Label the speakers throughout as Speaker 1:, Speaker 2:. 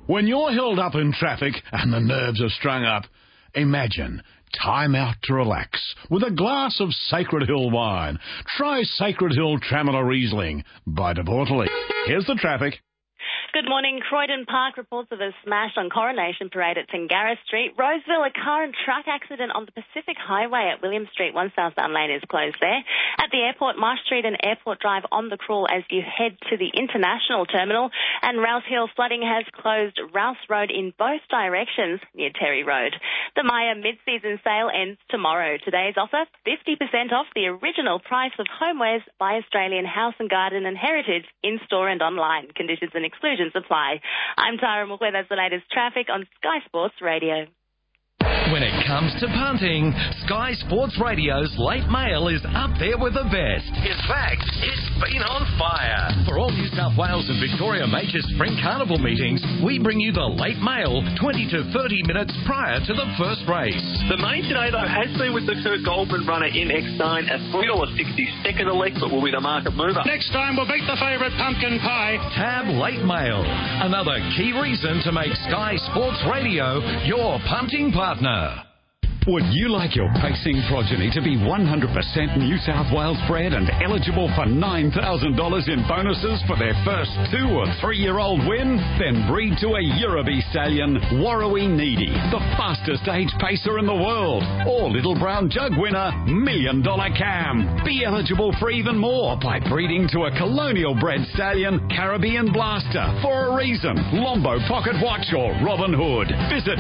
Speaker 1: When you're held up in traffic and the nerves are strung up, imagine time out to relax with a glass of Sacred Hill wine. Try Sacred Hill Trameller Riesling by De Bortoli. Here's the traffic.
Speaker 2: Good morning. Croydon Park reports of a smash on Coronation Parade at Tingara Street. Roseville, a car and truck accident on the Pacific Highway at William Street. One southbound lane is closed there. At the airport, Marsh Street and Airport Drive on the crawl as you head to the International Terminal. And Rouse Hill flooding has closed Rouse Road in both directions near Terry Road. The Myer mid-season sale ends tomorrow. Today's offer, 50% off the original price of homewares by Australian House and Garden and Heritage in-store and online. Conditions and exclusions apply. I'm Tara Mulquay. That's the latest traffic on Sky Sports Radio.
Speaker 3: When it comes to punting, Sky Sports Radio's Late Mail is up there with the best. In fact, it's been on fire. For all New South Wales and Victoria major Spring Carnival meetings, we bring you the Late Mail 20 to 30 minutes prior to the first race.
Speaker 4: The main today, though, has been with the Kurt Goldman runner in X9 at $3.60 second elect, but will be the market mover.
Speaker 5: Next time we'll beat the favourite Pumpkin Pie.
Speaker 3: Tab Late Mail, another key reason to make Sky Sports Radio your punting partner.
Speaker 6: Would you like your pacing progeny to be 100% New South Wales bred and eligible for $9,000 in bonuses for their first 2 or 3-year-old win? Then breed to a Euroby stallion, Warrawee Needy, the fastest age pacer in the world, or Little Brown Jug winner, $1 Million Cam. Be eligible for even more by breeding to a colonial bred stallion, Caribbean Blaster, for a reason, Lombo Pocket Watch or Robin Hood. Visit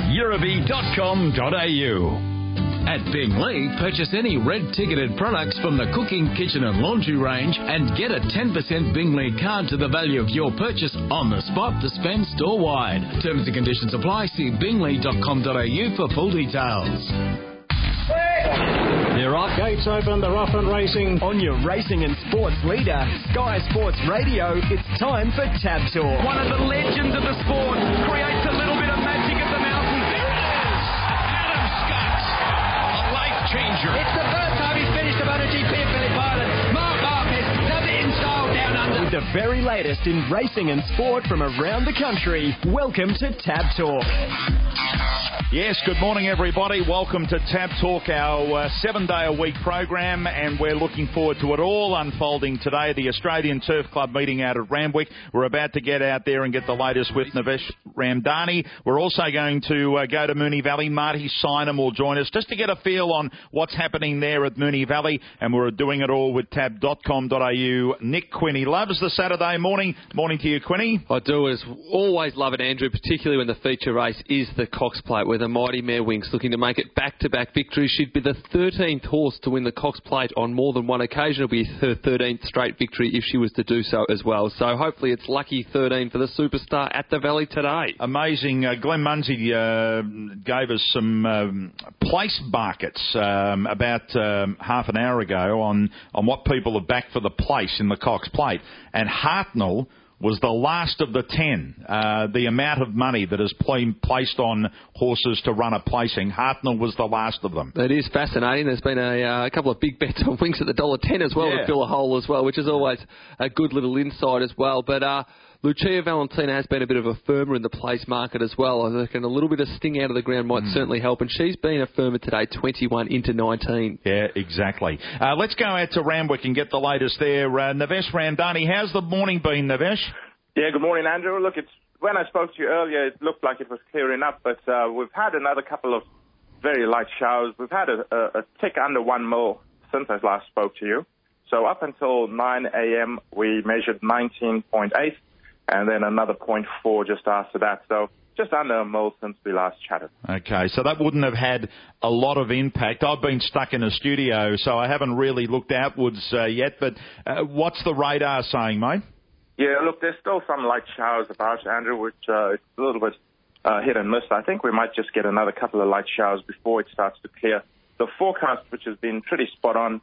Speaker 6: euroby.com.au.
Speaker 3: At Bingley, purchase any red-ticketed products from the cooking, kitchen and laundry range and get a 10% Bingley card to the value of your purchase on the spot to spend store-wide. Terms and conditions apply. See bingley.com.au for full details.
Speaker 5: They're off. Gates open. They're off and racing.
Speaker 7: On your racing and sports leader, Sky Sports Radio, it's time for Tab Talk.
Speaker 8: One of the legends of the sport creates a little bit of magic at the mountain.
Speaker 1: There it is! Adam Scott, a life changer.
Speaker 8: It's the first time he's finished a MotoGP at Phillip Island. Mark Marquez does it in style down under.
Speaker 7: With the very latest in racing and sport from around the country, welcome to Tab Talk.
Speaker 9: Yes, good morning, everybody. Welcome to Tab Talk, our 7-day-a-week program, and we're looking forward to it all unfolding today. The Australian Turf Club meeting out at Randwick. We're about to get out there and get the latest with Navesh Ramdani. We're also going to go to Moonee Valley. Marty Synan will join us just to get a feel on what's happening there at Moonee Valley, and we're doing it all with tab.com.au. Nick Quinney loves the Saturday morning. Morning to you, Quinney.
Speaker 10: I do always love it, Andrew, particularly when the feature race is the Cox Plate, with the mighty Mare Winks looking to make it back-to-back victories. She'd be the 13th horse to win the Cox Plate on more than one occasion. It'll be her 13th straight victory if she was to do so as well. So hopefully it's lucky 13 for the superstar at the Valley today.
Speaker 9: Amazing. Glenn Munsey gave us some place markets about half an hour ago on what people have backed for the place in the Cox Plate. And Hartnell was the last of the 10. The amount of money that has been placed on horses to run a placing, Hartnell was the last of them.
Speaker 10: It is fascinating. There's been a couple of big bets on Winks at the $1.10 as well to fill a hole as well, which is always a good little insight as well. But Lucia Valentina has been a bit of a firmer in the place market as well. I reckon a little bit of sting out of the ground might certainly help, and she's been a firmer today, 21 into 19.
Speaker 9: Yeah, exactly. Let's go out to Randwick and get the latest there. Navesh Ramdani, how's the morning been, Navesh?
Speaker 11: Yeah, good morning, Andrew. Look, when I spoke to you earlier, it looked like it was clearing up, but we've had another couple of very light showers. We've had a tick under 1 mil since I last spoke to you. So up until 9 a.m., we measured 19.8. and then another 0.4 just after that. So just under a mil since we last chatted. Okay, so that wouldn't have had a lot of impact. I've been stuck in a studio, so I haven't really looked outwards yet, but what's the radar saying, mate? Yeah, look, there's still some light showers about, Andrew, which it's a little bit hit and miss. I think we might just get another couple of light showers before it starts to clear. The forecast, which has been pretty spot on,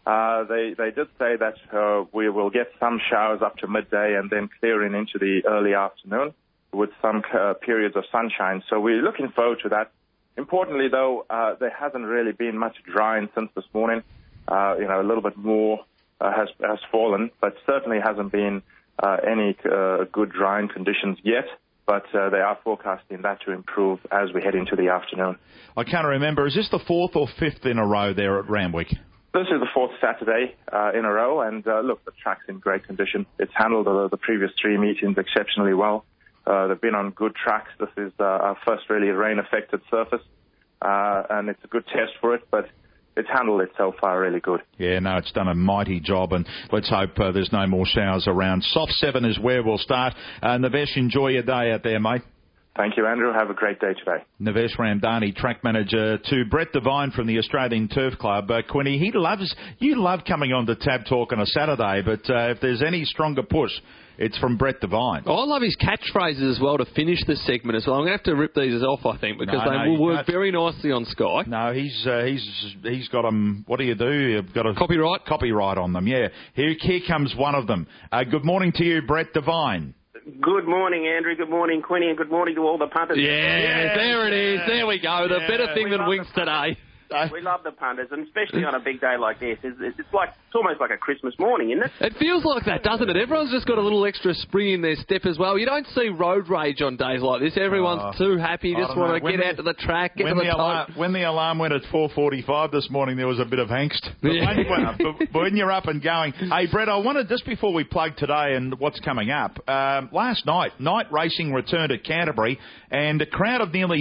Speaker 11: they did say that we will get some showers up to midday and then clearing into the early afternoon with some periods of sunshine. So we're looking forward to that. Importantly, though, there hasn't really been much drying since this morning. A little bit more has fallen, but certainly hasn't been any good drying conditions yet. but they are forecasting that to improve as we head into the afternoon.
Speaker 9: I can't remember. Is this the 4th or 5th in a row there at Randwick?
Speaker 11: This is the 4th Saturday in a row, and look, the track's in great condition. It's handled the previous 3 meetings exceptionally well. They've been on good tracks. This is our first really rain-affected surface, and it's a good test for it, but it's handled it so far really good. Yeah, no, it's done a mighty job, and let's hope there's no more showers around. Soft 7 is where we'll start. Navesh, enjoy your day out there, mate. Thank you, Andrew. Have a great day today.
Speaker 9: Navesh Ramdani, track manager to Brett Devine from the Australian Turf Club. Quinny, you love coming on to Tab Talk on a Saturday, but if there's any stronger push, it's from Brett Devine.
Speaker 10: Oh, I love his catchphrases as well to finish the segment as well. I'm going to have to rip these off, I think, because they will work very nicely on Sky.
Speaker 9: No, he's got them. What do? You've got a copyright on them. Yeah. Here comes one of them. Good morning to you, Brett Devine.
Speaker 12: Good morning, Andrew. Good morning, Quinny, and good morning to all the punters.
Speaker 10: Yeah, there it is. There we go. The better thing than winks today.
Speaker 12: We love the punters, and especially on a big day like this. It's almost like a Christmas morning, isn't it?
Speaker 10: It feels like that, doesn't it? Everyone's just got a little extra spring in their step as well. You don't see road rage on days like this. Everyone's too happy, just want to get out to the track, get to the top.
Speaker 9: When the alarm went at 4:45 this morning, there was a bit of angst. But when you're up and going. Hey, Brett, I wanted, just before we plug today and what's coming up, last night racing returned at Canterbury, and a crowd of nearly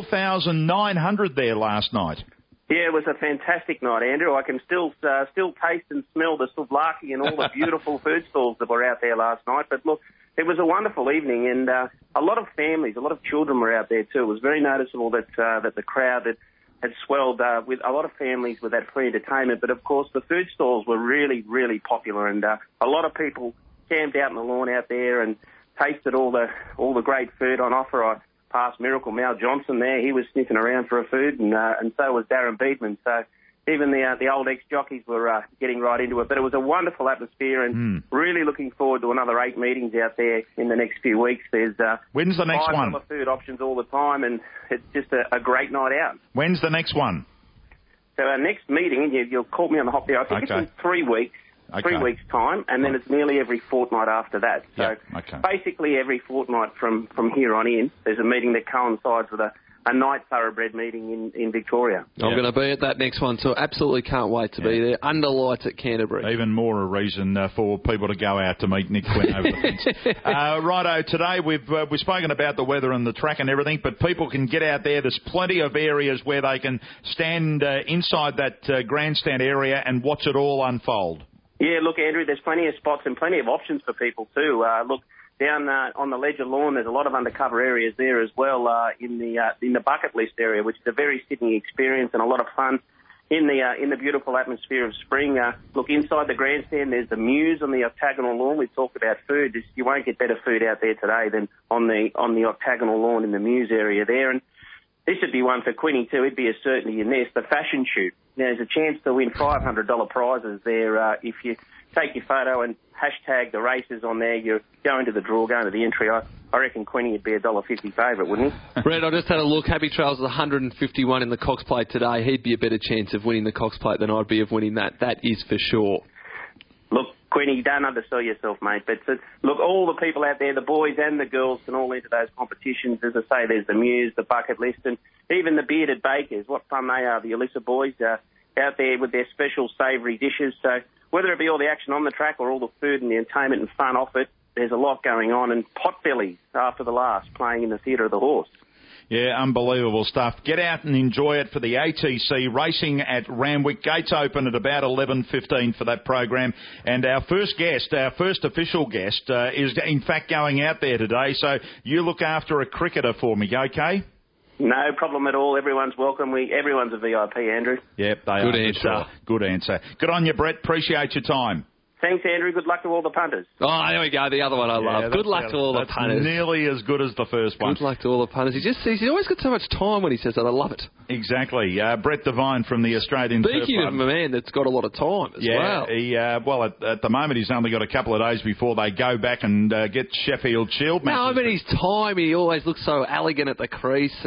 Speaker 9: 4,900 there last night.
Speaker 12: Yeah, it was a fantastic night, Andrew. I can still taste and smell the souvlaki and all the beautiful food stalls that were out there last night. But look, it was a wonderful evening, and a lot of families, a lot of children were out there too. It was very noticeable that the crowd had swelled with a lot of families with that free entertainment. But of course, the food stalls were really, really popular, and a lot of people camped out on the lawn out there and tasted all the great food on offer. I past Miracle Mal Johnson there. He was sniffing around for a food, and so was Darren Beedman. So even the old ex-jockeys were getting right into it. But it was a wonderful atmosphere, and really looking forward to another 8 meetings out there in the next few weeks. There's
Speaker 9: when's the next one?
Speaker 12: $5 food options all the time, and it's just a great night out.
Speaker 9: When's the next one?
Speaker 12: So our next meeting, you'll call me on the hop there. I think it's in 3 weeks. 3 weeks' time, and then it's nearly every fortnight after that. So basically every fortnight from here on in, there's a meeting that coincides with a night thoroughbred meeting in Victoria.
Speaker 10: I'm going to be at that next one, so absolutely can't wait to be there. Under lights at Canterbury.
Speaker 9: Even more a reason for people to go out to meet Nick Quinn over the fence. Righto, today we've spoken about the weather and the track and everything, but people can get out there. There's plenty of areas where they can stand inside that grandstand area and watch it all unfold.
Speaker 12: Yeah, look, Andrew, there's plenty of spots and plenty of options for people too. Look, down on the Ledger Lawn, there's a lot of undercover areas there as well in the bucket list area, which is a very Sydney experience and a lot of fun in the beautiful atmosphere of spring. Look, inside the grandstand, there's the Muse on the octagonal lawn. We talked about food. You won't get better food out there today than on the octagonal lawn in the Muse area there. And this would be one for Quinny too. It'd be a certainty in this. The fashion shoot. Now, there's a chance to win $500 prizes there if you take your photo and hashtag the races on there. You're going to the draw, going to the entry. I reckon Quinny would be a $1.50 favourite, wouldn't he?
Speaker 10: Brett, I just had a look. Happy Trails is 151 in the Cox Plate today. He'd be a better chance of winning the Cox Plate than I'd be of winning that. That is for sure.
Speaker 12: Look, Quinny, don't undersell yourself, mate. But look, all the people out there, the boys and the girls, can all enter those competitions. As I say, there's the Muse, the Bucket List, and even the Bearded Bakers. What fun they are, the Alyssa boys, out there with their special savoury dishes. So whether it be all the action on the track or all the food and the entertainment and fun off it, there's a lot going on. And Potbellies, after the last, playing in the Theatre of the Horse.
Speaker 9: Yeah, unbelievable stuff. Get out and enjoy it for the ATC racing at Randwick. Gates open at about 11:15 for that program. And our first official guest, is in fact going out there today. So you look after a cricketer for me, okay?
Speaker 12: No problem at all. Everyone's welcome. Everyone's a VIP, Andrew.
Speaker 9: Yep, they are. Good answer. Good on you, Brett. Appreciate your time.
Speaker 12: Thanks, Andrew. Good luck to all the punters.
Speaker 10: Oh, there we go. The other one I love. Good luck to all the punters.
Speaker 9: Nearly as good as the first one.
Speaker 10: Good luck to all the punters. He's always got so much time when he says that. I love it.
Speaker 9: Exactly. Brett Devine from the Australian Turf Club.
Speaker 10: Speaking of a man that's got a lot of time as well.
Speaker 9: At the moment he's only got a couple of days before they go back and get Sheffield Shield matches.
Speaker 10: No, but his time, he always looks so elegant at the crease and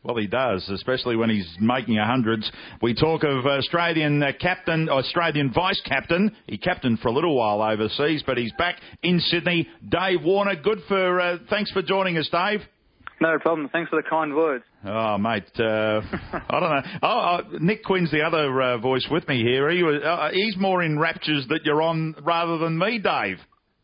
Speaker 9: Well, he does, especially when he's making 100s. We talk of Australian vice-captain. He captained for a little while overseas, but he's back in Sydney. Dave Warner, thanks for joining us, Dave.
Speaker 13: No problem. Thanks for the kind words.
Speaker 9: Oh, mate, I don't know. Nick Quinn's the other voice with me here. He's more in raptures that you're on rather than me, Dave.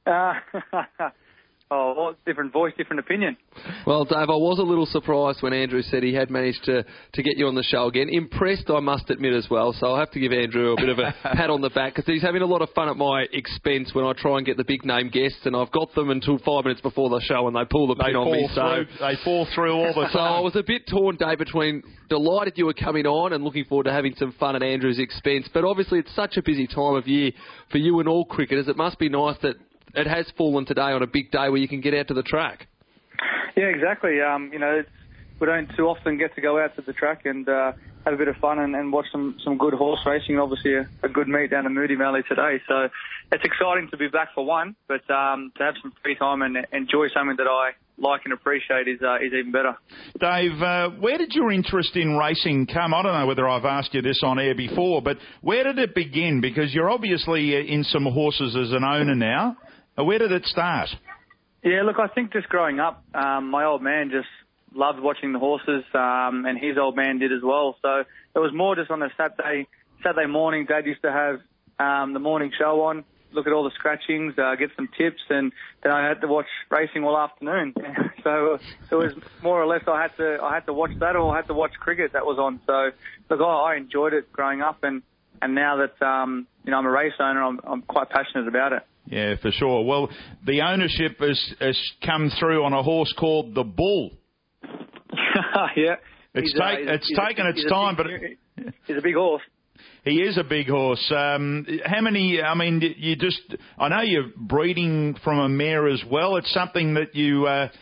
Speaker 13: Oh, different voice, different opinion.
Speaker 10: Well, Dave, I was a little surprised when Andrew said he had managed to get you on the show again. Impressed, I must admit, as well. So I'll have to give Andrew a bit of a pat on the back because he's having a lot of fun at my expense when I try and get the big-name guests, and I've got them until 5 minutes before the show and they pull the pin on me.
Speaker 9: They fall through all the time.
Speaker 10: So I was a bit torn, Dave, between delighted you were coming on and looking forward to having some fun at Andrew's expense. But obviously it's such a busy time of year for you and all cricketers. It must be nice that it has fallen today on a big day where you can get out to the track.
Speaker 13: Yeah, exactly. We don't too often get to go out to the track and have a bit of fun and watch some good horse racing. Obviously, a good meet down in Moody Valley today. So it's exciting to be back for one, but to have some free time and enjoy something that I like and appreciate is even better.
Speaker 9: Dave, where did your interest in racing come? I don't know whether I've asked you this on air before, but where did it begin? Because you're obviously in some horses as an owner now. Where did it start?
Speaker 13: Yeah, look, I think just growing up, my old man just loved watching the horses, and his old man did as well. So it was more just on a Saturday morning. Dad used to have the morning show on, look at all the scratchings, get some tips, and then I had to watch racing all afternoon. So it was more or less I had to watch that, or I had to watch cricket that was on. So look, I enjoyed it growing up, and now that I'm a race owner, I'm quite passionate about it.
Speaker 9: Yeah, for sure. Well, the ownership has come through on a horse called the Bull.
Speaker 13: Yeah.
Speaker 9: It's taken its time, but
Speaker 13: he's a big horse.
Speaker 9: He is a big horse. How many? I mean, I know you're breeding from a mare as well. It's something that you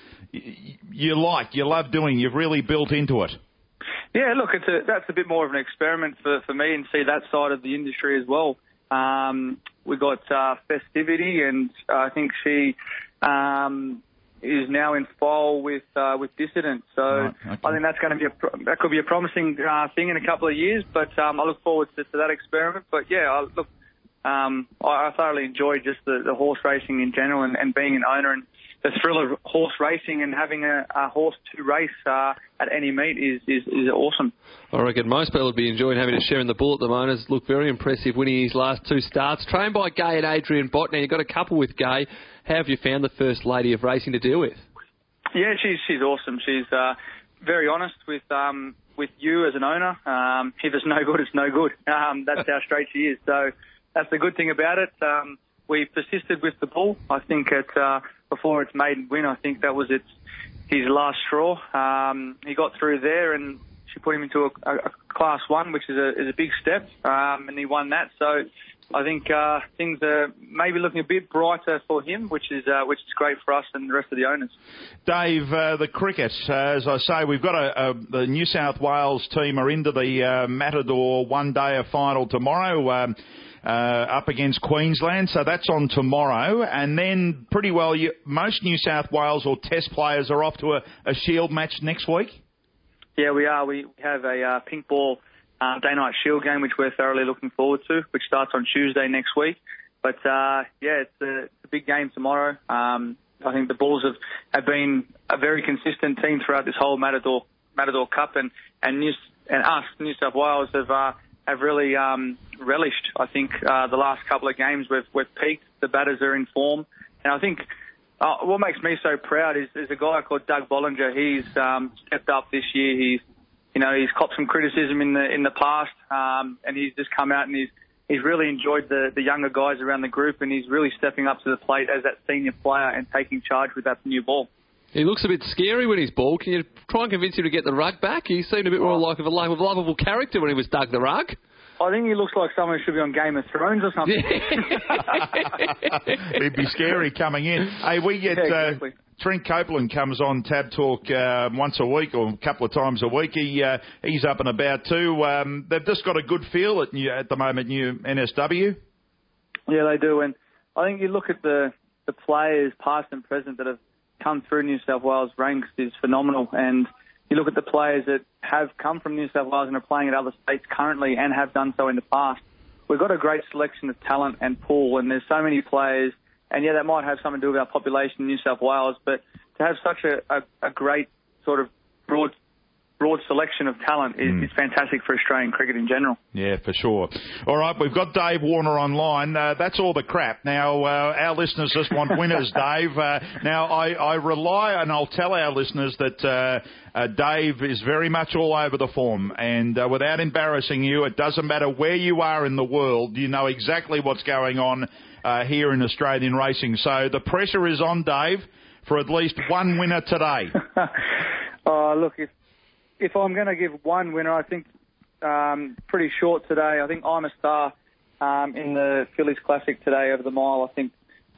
Speaker 9: love doing. You've really built into it.
Speaker 13: Yeah, look, that's a bit more of an experiment for me, and see that side of the industry as well. We got Festivity, and I think she is now in foal with Dissident. So right, okay. I think that's going to be that could be a promising thing in a couple of years. But I look forward to that experiment. But yeah, I thoroughly enjoy just the horse racing in general, and being an owner, and the thrill of horse racing and having a horse to race at any meet is awesome.
Speaker 10: I reckon most people would be enjoying having a share in the Bull at the moment. It's looked very impressive winning his last two starts. Trained by Gay and Adrian Bott. Now, you've got a couple with Gay. How have you found the First Lady of Racing to deal with?
Speaker 13: Yeah, she's awesome. She's very honest with you as an owner. If it's no good, it's no good. That's how straight she is. So that's the good thing about it. We persisted with the Bull. I think before its maiden win, I think that was his last straw. He got through there, and she put him into a Class 1, which is a big step, and he won that. So I think things are maybe looking a bit brighter for him, which is great for us and the rest of the owners.
Speaker 9: Dave, the cricket, as I say, we've got the New South Wales team are into the Matador one-day final tomorrow. Up against Queensland, so that's on tomorrow. And then pretty well, most New South Wales or Test players are off to a Shield match next week?
Speaker 13: Yeah, we are. We have a pink ball day-night Shield game, which we're thoroughly looking forward to, which starts on Tuesday next week. But, it's a big game tomorrow. I think the Bulls have been a very consistent team throughout this whole Matador Cup, and New South Wales have really relished, I think, the last couple of games. We've peaked. The batters are in form. And I think what makes me so proud is a guy called Doug Bollinger. He's stepped up this year. He's copped some criticism in the past, and he's just come out and he's really enjoyed the younger guys around the group, and he's really stepping up to the plate as that senior player and taking charge with that new ball.
Speaker 10: He looks a bit scary when he's bald. Can you try and convince him to get the rug back? He seemed a bit more like a lovable character when he was Doug the Rug.
Speaker 13: I think he looks like someone who should be on Game of Thrones or something.
Speaker 9: He'd be scary coming in. Hey, we get exactly. Trent Copeland comes on Tab Talk once a week or a couple of times a week. He's up and about too. They've just got a good feel at the moment, new NSW.
Speaker 13: Yeah, they do. And I think you look at the players, past and present, that have come through New South Wales ranks is phenomenal. And you look at the players that have come from New South Wales and are playing at other states currently and have done so in the past. We've got a great selection of talent and pool, and there's so many players. And, yeah, that might have something to do with our population in New South Wales, but to have such a great sort of broad selection of talent is fantastic for Australian cricket in general.
Speaker 9: Yeah, for sure. All right, we've got Dave Warner online. That's all the crap. Now, our listeners just want winners, Dave. Now, I rely, and I'll tell our listeners that Dave is very much all over the form. And without embarrassing you, it doesn't matter where you are in the world. You know exactly what's going on here in Australian racing. So the pressure is on, Dave, for at least one winner today.
Speaker 13: Look, if I'm going to give one winner, I think pretty short today. I think I'm a Star in the Phillies Classic today over the mile. I think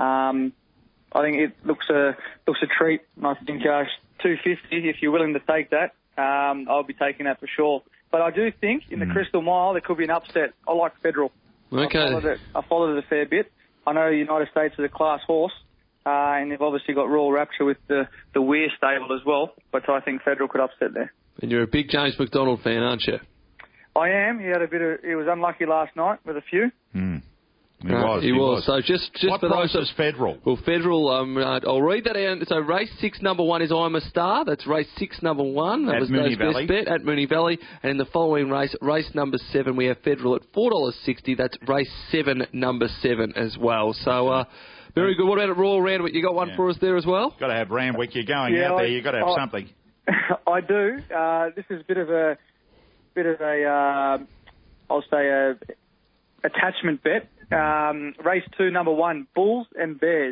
Speaker 13: it looks a treat. I think 250, if you're willing to take that, I'll be taking that for sure. But I do think in the Crystal Mile there could be an upset. I like Federal.
Speaker 10: Okay.
Speaker 13: I followed it a fair bit. I know United States is a class horse. And they've obviously got Royal Rapture with the Weir stable as well. But I think Federal could upset there.
Speaker 10: And you're a big James McDonald fan, aren't you?
Speaker 13: I am. He was unlucky last night with a few.
Speaker 9: He was.
Speaker 10: So just
Speaker 9: what
Speaker 10: for
Speaker 9: price
Speaker 10: those
Speaker 9: is Federal?
Speaker 10: Well, Federal, I'll read that out. So race 6, number 1 is I'm a Star. That's race 6, number 1. That was Mooney Valley. Best bet at Mooney Valley. And in the following race number 7, we have Federal at $4.60. That's race 7, number 7 as well. So, very good. What about at Royal Randwick? You got one for us there as well?
Speaker 9: Got to have Randwick. You're going out there. You've got to have something.
Speaker 13: I do. This is a bit of a I'll say a attachment bet. Race 2, number 1, Bulls and Bears.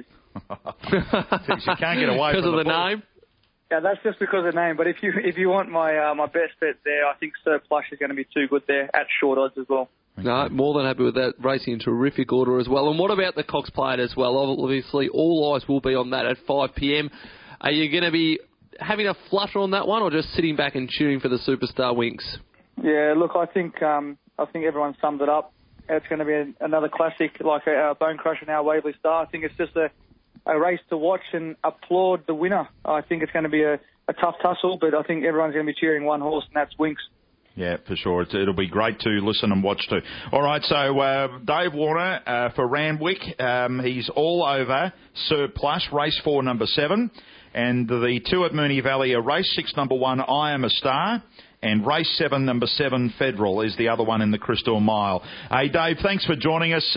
Speaker 9: You can't get away
Speaker 10: because
Speaker 9: from
Speaker 10: of the name.
Speaker 13: Yeah, that's just because of the name. But if you want my best bet there, I think Surplus is going to be too good there at short odds as well.
Speaker 10: No, more than happy with that. Racing in terrific order as well. And what about the Cox Plate as well? Obviously, all eyes will be on that at 5 p.m. Are you going to be having a flutter on that one, or just sitting back and cheering for the Superstar Winks?
Speaker 13: Yeah, look, I think everyone summed it up. It's going to be another classic, like our Bone Crusher now, Waverley Star. I think it's just a race to watch and applaud the winner. I think it's going to be a tough tussle, but I think everyone's going to be cheering one horse, and that's Winks.
Speaker 9: Yeah, for sure. It'll be great to listen and watch too. All right, so Dave Warner for Randwick. He's all over Surplus, race 4, number 7. And the 2 at Mooney Valley are race 6, number 1, I Am a Star. And race 7, number 7, Federal, is the other one in the Crystal Mile. Hey, Dave, thanks for joining us.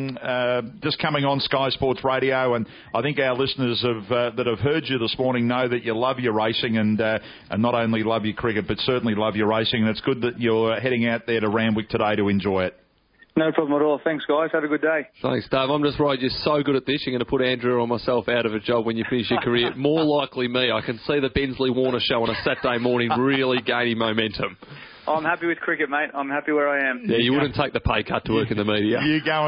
Speaker 9: Just coming on Sky Sports Radio, and I think our listeners that have heard you this morning know that you love your racing and not only love your cricket, but certainly love your racing. And it's good that you're heading out there to Randwick today to enjoy it.
Speaker 13: No problem at all. Thanks, guys. Have a good day.
Speaker 10: Thanks, Dave. I'm just worried you're so good at this, you're going to put Andrew or myself out of a job when you finish your career. More likely me. I can see the Bensley Warner show on a Saturday morning really gaining momentum.
Speaker 13: I'm happy with cricket, mate. I'm happy where I am.
Speaker 10: Yeah, you wouldn't take the pay cut to work in the media.
Speaker 9: You go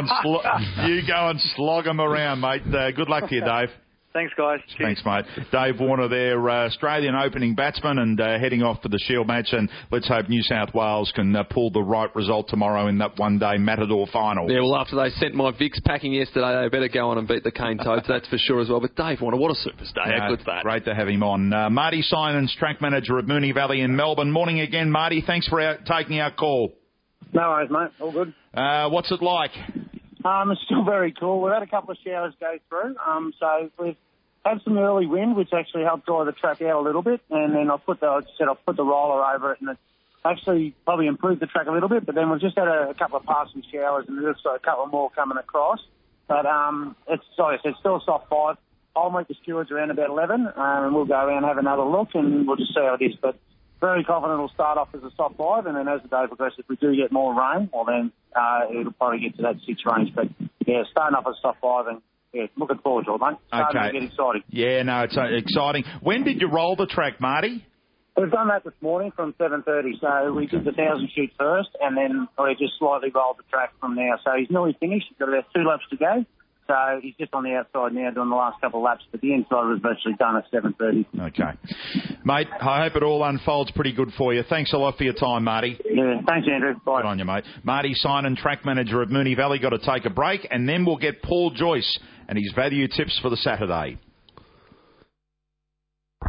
Speaker 9: and slog them around, mate. Good luck to you, Dave.
Speaker 13: Thanks, guys.
Speaker 9: Thanks, mate. Dave Warner there, Australian opening batsman, and heading off for the Shield match. And let's hope New South Wales can pull the right result tomorrow in that one-day Matador final.
Speaker 10: Yeah, well, after they sent my Vicks packing yesterday, they better go on and beat the Cane Toads, that's for sure as well. But Dave Warner, what a superstar. How good's that?
Speaker 9: Great to have him on. Marty Simons, track manager at Mooney Valley in Melbourne. Morning again, Marty. Thanks for taking our call.
Speaker 14: No worries, mate. All good.
Speaker 9: What's it like?
Speaker 14: It's still very cool. We've had a couple of showers go through, so we've had some early wind, which actually helped dry the track out a little bit, and then I've put the roller over it, and it actually probably improved the track a little bit. But then we've just had a couple of passing showers, and there's a couple more coming across. But it's still a soft 5. I'll meet the stewards around about 11, and we'll go around and have another look, and we'll just see how it is. But very confident it'll start off as a soft 5, and then as the day progresses, if we do get more rain, well then it'll probably get to that 6 range. But yeah, starting off as a soft 5, and yeah, looking forward to it, mate. Starting to get exciting.
Speaker 9: Yeah, no, it's exciting. When did you roll the track, Marty?
Speaker 14: We've done that this morning from 7:30. So we did the 1,000 shoot first, and then we just slightly rolled the track from now. So he's nearly finished. He's got about 2 laps to go. So he's just on the outside now doing the last couple of laps, but the inside was virtually done at 7:30.
Speaker 9: Okay. Mate, I hope it all unfolds pretty good for you. Thanks a lot for your time, Marty.
Speaker 14: Yeah, thanks, Andrew. Bye.
Speaker 9: Good on you, mate. Marty Sinan, track manager at Mooney Valley, got to take a break, and then we'll get Paul Joyce and his value tips for the Saturday.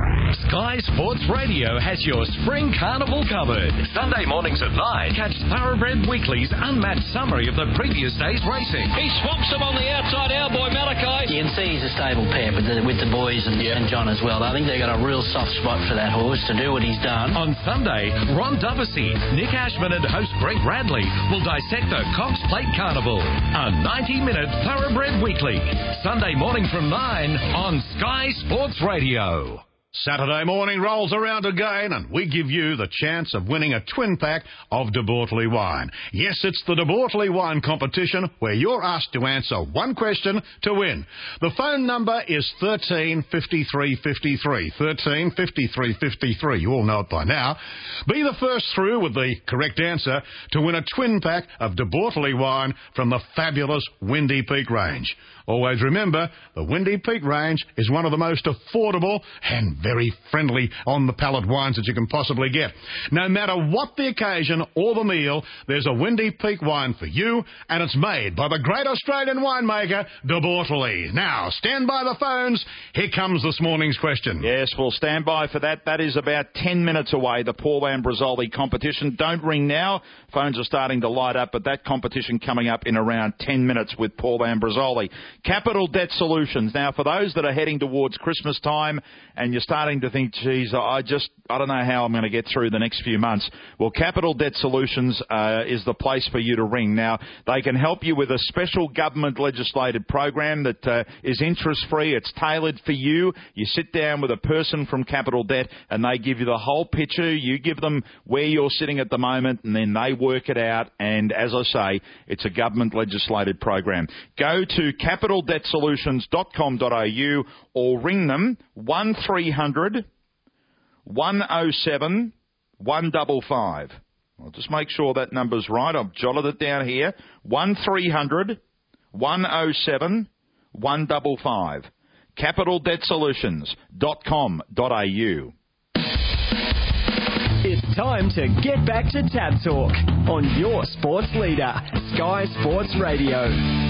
Speaker 3: Sky Sports Radio has your Spring Carnival covered. Sunday mornings at 9, catch Thoroughbred Weekly's unmatched summary of the previous day's racing.
Speaker 8: He swamps him on the outside, our boy Malachi.
Speaker 15: You can see he's a stable pair with the boys and John as well. I think they've got a real soft spot for that horse to do what he's done.
Speaker 3: On Sunday, Ron Duversey, Nick Ashman and host Greg Radley will dissect the Cox Plate Carnival. A 90-minute Thoroughbred Weekly. Sunday morning from 9 on Sky Sports Radio.
Speaker 1: Saturday morning rolls around again and we give you the chance of winning a twin pack of De Bortoli wine. Yes, it's the De Bortoli wine competition where you're asked to answer one question to win. The phone number is 135353. 135353. You all know it by now. Be the first through with the correct answer to win a twin pack of De Bortoli wine from the fabulous Windy Peak range. Always remember, the Windy Peak range is one of the most affordable and very friendly on-the-palate wines that you can possibly get. No matter what the occasion or the meal, there's a Windy Peak wine for you, and it's made by the great Australian winemaker, De Bortoli. Now, stand by the phones. Here comes this morning's question.
Speaker 9: Yes, we'll stand by for that. That is about 10 minutes away, the Paul Ambrosoli competition. Don't ring now. Phones are starting to light up, but that competition coming up in around 10 minutes with Paul Ambrosoli. Capital Debt Solutions. Now, for those that are heading towards Christmas time and you're starting to think, geez, I don't know how I'm going to get through the next few months. Well, Capital Debt Solutions is the place for you to ring. Now, they can help you with a special government legislated program that is interest-free. It's tailored for you. You sit down with a person from Capital Debt and they give you the whole picture. You give them where you're sitting at the moment and then they work it out. And as I say, it's a government legislated program. Go to capitaldebtsolutions.com.au or ring them 1300 107 155. I'll just make sure that number's right. I've jotted it down here. 1300 107 155. capitaldebtsolutions.com.au.
Speaker 7: It's time to get back to Tab Talk on your sports leader, Sky Sports Radio.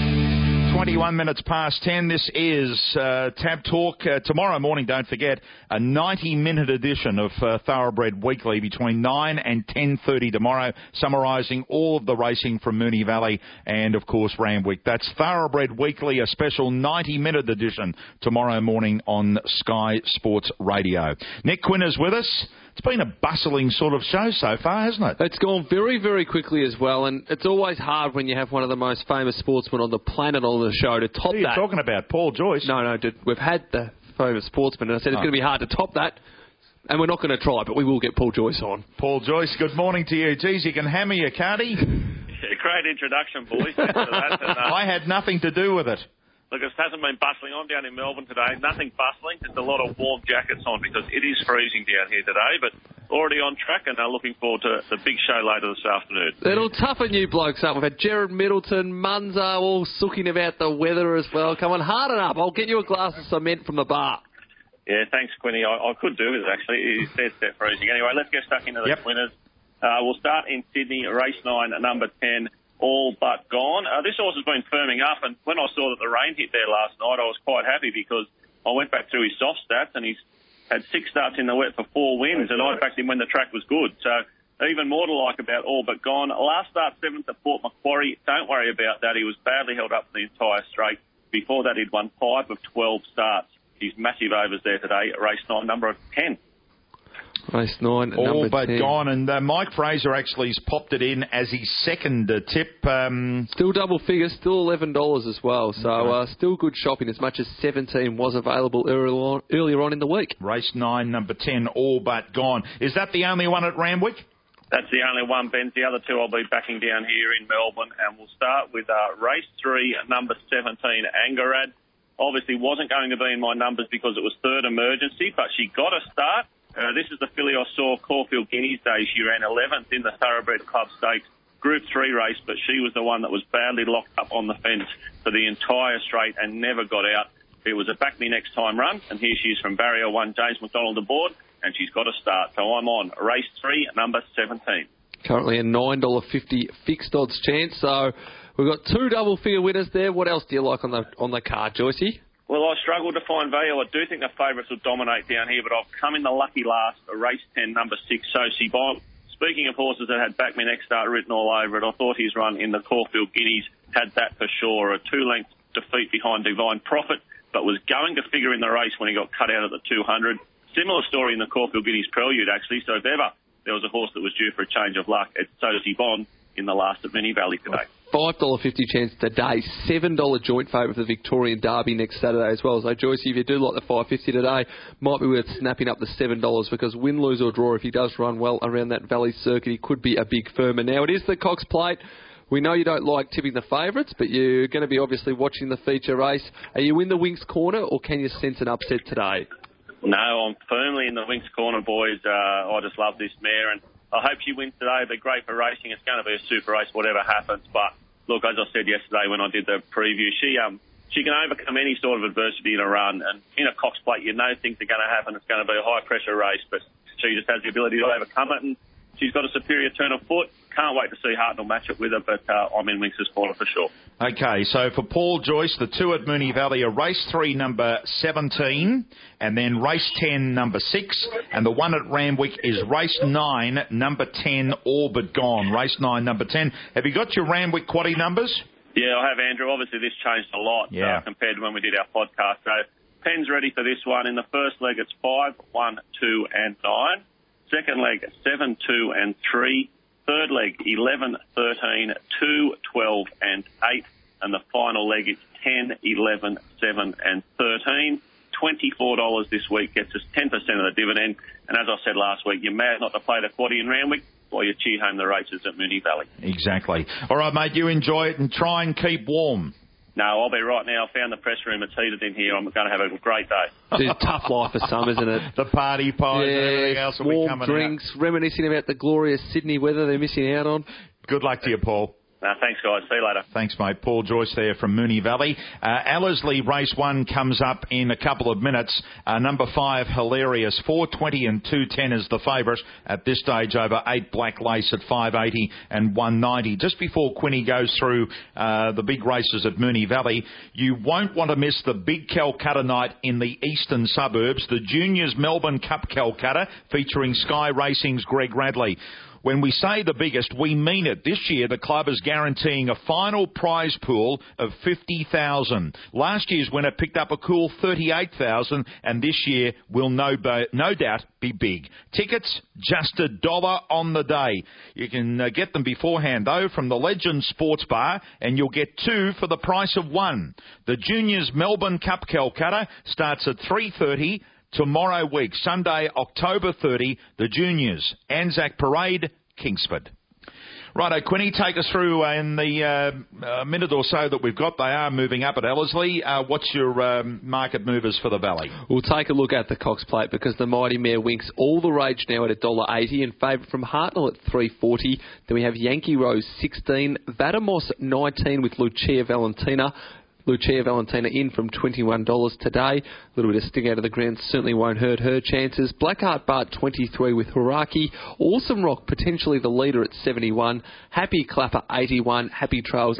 Speaker 9: 21 minutes past 10. This is Tab Talk. Tomorrow morning, don't forget, a 90-minute edition of Thoroughbred Weekly between 9 and 10:30 tomorrow, summarising all of the racing from Moonee Valley and, of course, Randwick. That's Thoroughbred Weekly, a special 90-minute edition tomorrow morning on Sky Sports Radio. Nick Quinn is with us. It's been a bustling sort of show so far, hasn't it?
Speaker 10: It's gone very, very quickly as well, and it's always hard when you have one of the most famous sportsmen on the planet on the show to top that.
Speaker 9: You're talking about Paul Joyce.
Speaker 10: No, we've had the famous sportsman, and I said it's going to be hard to top that, and we're not going to try, but we will get Paul Joyce on.
Speaker 9: Paul Joyce, good morning to you. Geez, you can hammer your cardy.
Speaker 4: Yeah, great introduction, boys. Thanks for that. And,
Speaker 9: I had nothing to do with it.
Speaker 4: Look, it hasn't been bustling. I'm down in Melbourne today. Nothing bustling. Just a lot of warm jackets on because it is freezing down here today. But already on track and looking forward to the big show later this afternoon.
Speaker 10: It'll toughen you blokes up. We've had Jared Middleton, Munza, all sooking about the weather as well. Come on, harden up. I'll get you a glass of cement from the bar.
Speaker 4: Yeah, thanks, Quinny. I could do with it, actually. It says set freezing. Anyway, let's get stuck into the winners. We'll start in Sydney, race 9, number 10. All but gone. This horse has been firming up, and when I saw that the rain hit there last night, I was quite happy because I went back through his soft stats, and he's had 6 starts in the wet for 4 wins, and I backed him when the track was good. So even more to like about All But Gone. Last start, 7th at Port Macquarie. Don't worry about that. He was badly held up the entire straight. Before that, he'd won 5 of 12 starts. He's massive overs there today at race 9, number 10.
Speaker 10: Race 9,
Speaker 9: All but
Speaker 10: 10.
Speaker 9: gone, and Mike Fraser actually has popped it in as his second tip.
Speaker 10: Still double figures, still $11 as well, so still good shopping, as much as 17 was available earlier on in the week.
Speaker 9: Race 9, number 10, All But Gone. Is that the only one at Randwick?
Speaker 4: That's the only one, Ben. The other 2 I'll be backing down here in Melbourne, and we'll start with race 3, number 17, Angarad. Obviously wasn't going to be in my numbers because it was third emergency, but she got a start. This is the filly I saw Caulfield Guineas Day. She ran 11th in the Thoroughbred Club Stakes Group 3 race, but she was the one that was badly locked up on the fence for the entire straight and never got out. It was a back me next time run, and here she is from Barrier 1, James McDonald aboard, and she's got a start. So I'm on race 3, number 17.
Speaker 10: Currently a $9.50 fixed odds chance, so we've got 2 double figure winners there. What else do you like on the card, Joycey?
Speaker 4: Well, I struggled to find value. I do think the favourites will dominate down here, but I've come in the lucky last, race 10, number 6, Sosie Bond. Speaking of horses that had Back Me Next Start written all over it, I thought his run in the Caulfield Guineas had that for sure. A 2-length defeat behind Divine Prophet, but was going to figure in the race when he got cut out at the 200. Similar story in the Caulfield Guineas Prelude, actually. So if ever there was a horse that was due for a change of luck, it's Sosie Bond in the last at Moonee Valley today.
Speaker 10: $5.50 chance today, $7 joint favourite for the Victorian Derby next Saturday as well. So, Joyce, if you do like the $5.50 today, might be worth snapping up the $7 because win, lose or draw, if he does run well around that Valley circuit, he could be a big firmer. Now, it is the Cox Plate. We know you don't like tipping the favourites, but you're going to be obviously watching the feature race. Are you in the Winx corner or can you sense an upset today?
Speaker 4: No, I'm firmly in the Winx corner, boys. I just love this mare and I hope she wins today. It'll be great for racing. It's going to be a super race, whatever happens. But look, as I said yesterday when I did the preview, she can overcome any sort of adversity in a run. And in a Cox Plate, you know things are going to happen. It's going to be a high-pressure race, but she just has the ability to overcome it. And she's got a superior turn of foot. Can't wait to see Hartnell match it with her, but I'm in Winx's corner for sure.
Speaker 9: Okay, so for Paul Joyce, the 2 at Moonee Valley are race 3, number 17, and then race 10, number 6, and the 1 at Randwick is race 9, number 10, All But Gone. Race 9, number 10. Have you got your Randwick quaddie numbers?
Speaker 4: Yeah, I have, Andrew. Obviously, this changed a lot compared to when we did our podcast. So, pen's ready for this one. In the first leg, it's 5, 1, 2, and 9. Second leg, 7, 2, and 3. Third leg, 11, 13, 2, 12, and 8. And the final leg is 10, 11, 7, and 13. $24 this week gets us 10% of the dividend. And as I said last week, you're mad not to play the quaddie in Randwick while you cheer home the races at Moonee Valley.
Speaker 9: Exactly. All right, mate, you enjoy it and try and keep warm.
Speaker 4: No, I'll be right now. I found the press room. It's heated in here. I'm going to have a great day.
Speaker 10: It's a tough life for some, isn't it?
Speaker 9: The party pies and everything else will be coming
Speaker 10: drinks,
Speaker 9: out.
Speaker 10: Reminiscing about the glorious Sydney weather they're missing out on.
Speaker 9: Good luck to you, Paul.
Speaker 4: Thanks, guys. See you later.
Speaker 9: Thanks, mate. Paul Joyce there from Moonee Valley. Ellerslie race 1 comes up in a couple of minutes. Number 5, Hilarious. 4.20 and 2.10 is the favourite at this stage over 8 Black Lace at 5.80 and 1.90. Just before Quinny goes through the big races at Moonee Valley, you won't want to miss the big Calcutta night in the eastern suburbs, the Juniors Melbourne Cup Calcutta featuring Sky Racing's Greg Radley. When we say the biggest, we mean it. This year, the club is guaranteeing a final prize pool of $50,000. Last year's winner picked up a cool $38,000, and this year will no doubt be big. Tickets, just $1 on the day. You can get them beforehand, though, from the Legend Sports Bar, and you'll get 2 for the price of 1. The Juniors Melbourne Cup Calcutta starts at 3:30 tomorrow week, Sunday, October 30, the Juniors, Anzac Parade, Kingsford. Righto, Quinny, take us through in the minute or so that we've got. They are moving up at Ellerslie. What's your market movers for the Valley?
Speaker 10: We'll take a look at the Cox Plate because the Mighty Mare Winx all the rage now at $1.80 and favourite from Hartnell at $3.40. Then we have Yankee Rose 16, Vadamos 19 with Lucia Valentina. Lucia Valentina in from $21 today. A little bit of sting out of the ground certainly won't hurt her chances. Blackheart Bart 23 with Hiraki. Awesome Rock potentially the leader at 71. Happy Clapper 81. Happy Trails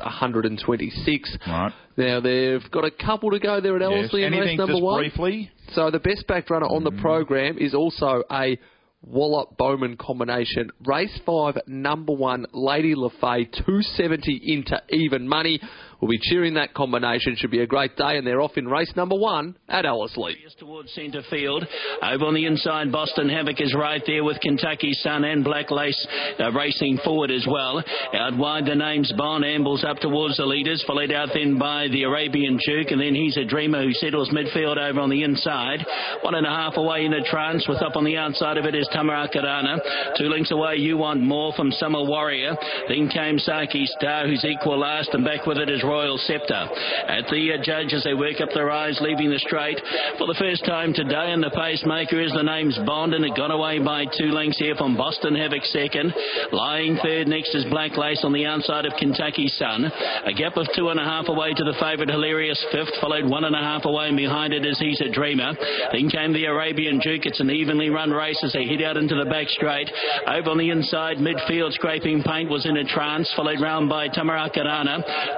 Speaker 10: 126.
Speaker 9: Right.
Speaker 10: Now they've got a couple to go there at Ellerslie in race number 1.
Speaker 9: Briefly?
Speaker 10: So the best backed runner on the program is also a Wallop-Bowman combination. Race 5, number 1, Lady LaFay, 270 into even money. We'll be cheering that combination. Should be a great day, and they're off in race number 1 at Ellerslie.
Speaker 16: Towards centre field. Over on the inside, Boston Havoc is right there with Kentucky Sun and Black Lace racing forward as well. Out wide, the name's Bond ambles up towards the leaders, followed out then by the Arabian Duke, and then he's a Dreamer who settles midfield over on the inside. 1.5 away in a trance, with up on the outside of it is Tamarakarana. 2 lengths away, You Want More from Summer Warrior. Then came Saki Star, who's equal last, and back with it is Royal Scepter. At the judges, they work up their eyes, leaving the straight for the first time today, and the pacemaker is the name's Bond, and it got away by 2 lengths here from Boston Havoc second. Lying third next is Black Lace on the outside of Kentucky Sun. A gap of 2.5 away to the favourite Hilarious fifth, followed 1.5 away, and behind it is He's a Dreamer. Then came the Arabian Duke. It's an evenly run race as they head out into the back straight. Over on the inside, midfield, Scraping Paint was in a trance, followed round by Tamarakarana. 2 lengths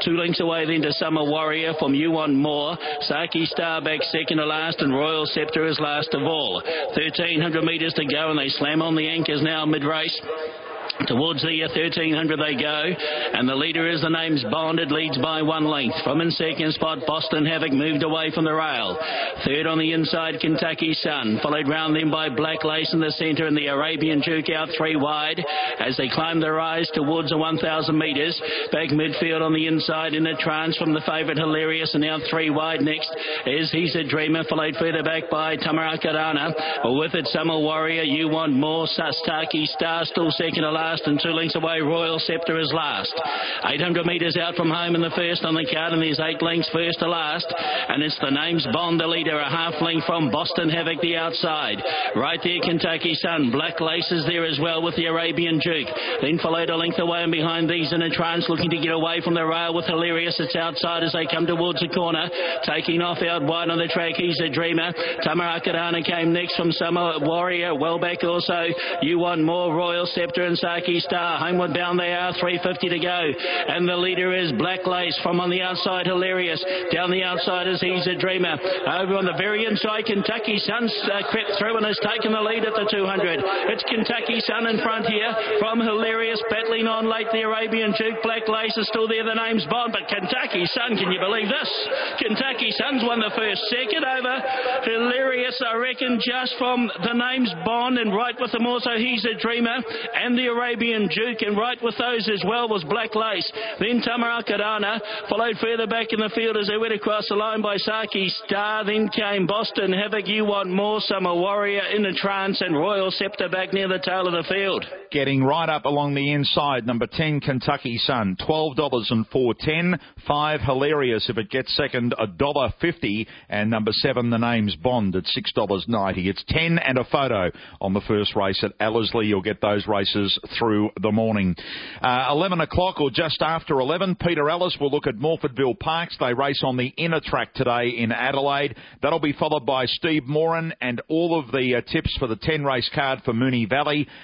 Speaker 16: away then to Summer Warrior from You Want More. Saki Star back second to last, and Royal Scepter is last of all. 1,300 metres to go, and they slam on the anchors now mid-race. Towards the 1,300 they go, and the leader is the name's Bond. It leads by 1 length. From in second spot, Boston Havoc moved away from the rail. Third on the inside, Kentucky Sun, followed round then by Black Lace in the centre, and the Arabian Duke out 3 wide as they climb the rise towards the 1,000 metres. Back midfield on the inside in a trance from the favourite Hilarious, and out 3 wide next is He's a Dreamer, followed further back by Tamarakarana. With it, Summer Warrior, You Want More, Sastaki Star still second to last, and 2 lengths away, Royal Scepter is last. 800 metres out from home in the first on the card, and there's 8 lengths first to last, and it's the name's Bond, the leader, a half length from Boston Havoc, the outside. Right there, Kentucky Sun. Black Lace is there as well with the Arabian Duke. Then followed a length away, and behind these in a trance, looking to get away from the rail with Hilarious. It's outside as they come towards the corner. Taking off out wide on the track, He's a Dreamer. Tamarakarana came next from Summer Warrior. Well back also, You Want More, Royal Scepter and Saki Star. Homeward bound they are, 350 to go. And the leader is Black Lace. From on the outside, Hilarious. Down the outside is He's a Dreamer. Over on the very inside, Kentucky Sun crept through and has taken the lead at the 200. It's Kentucky Sun in front here from Hilarious, battling on late. The Arabian Duke, Black Lace is still there. The name's Bond, but Kentucky Sun, can you believe this? Kentucky Sun's won the first. Second over Hilarious, I reckon, just from the name's Bond, and right with them also He's a Dreamer and the Arabian Duke, and right with those as well was Black Lace. Then Tamarakarana, followed further back in the field as they went across the line by Saki Star. Then came Boston Havoc, You Want More, Summer Warrior in a trance, and Royal Scepter back near the tail of the field.
Speaker 9: Getting right up along the inside, number 10, Kentucky Sun, $12 and $4.10. 5, Hilarious, if it gets second, $1.50. And number 7, the name's Bond at $6.90. It's 10 and a photo on the first race at Ellerslie. You'll get those races through the morning. 11 o'clock or just after 11, Peter Ellis will look at Morfordville Parks. They race on the inner track today in Adelaide. That'll be followed by Steve Moran and all of the tips for the 10-race card for Moonee Valley.